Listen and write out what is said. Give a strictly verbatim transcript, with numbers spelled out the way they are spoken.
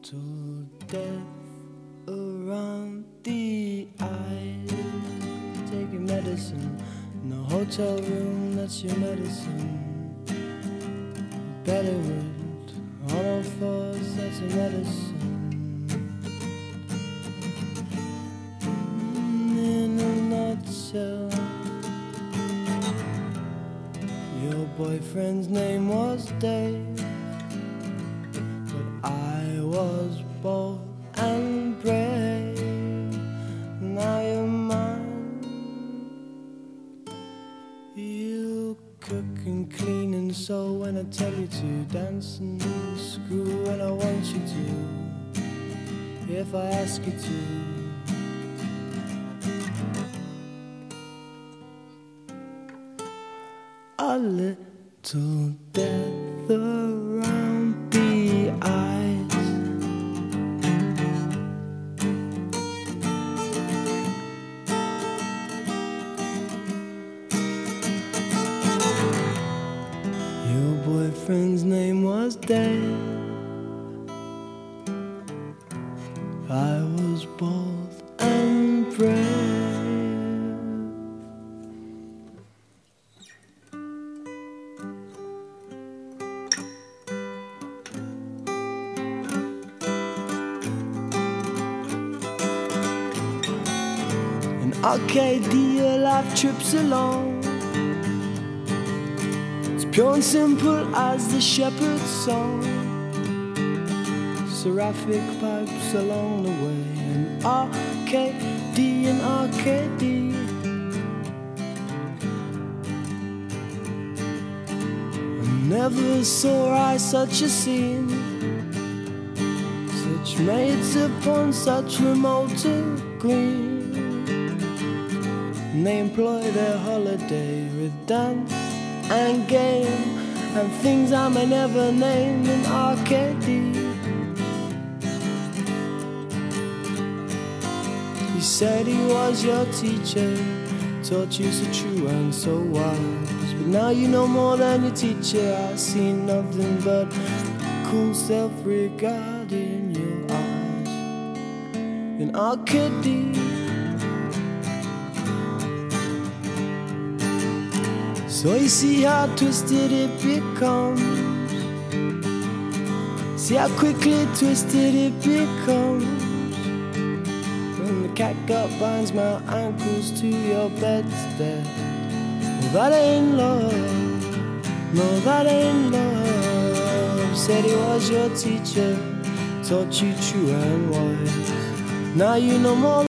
to death around the eyes. Taking medicine in the hotel room, that's your medicine. Better with on all fours, that's your medicine. In a nutshell, your boyfriend's name was Dave, but I was bold and brave. Now you're mine. You cook and clean and sew when I tell you to, dance and screw when I want you to, if I ask you to. A little death around the eyes. Your boyfriend's name was Dave. I was bold and brave. Arcadia, life trips along. It's pure and simple as the shepherd's song. Seraphic pipes along the way. And Arcady and Arcady. I never saw I such a scene, such maids upon such remote green. And they employ their holiday with dance and game and things I may never name in Arcady. He said he was your teacher, taught you so true and so wise. But now you know more than your teacher. I see nothing but cool self-regard in your eyes. In Arcady, so you see how twisted it becomes. See how quickly twisted it becomes. When the catgut binds my ankles to your bedstead. Well, that ain't love. No, that ain't love. Said he was your teacher, taught you true and wise. Now you know more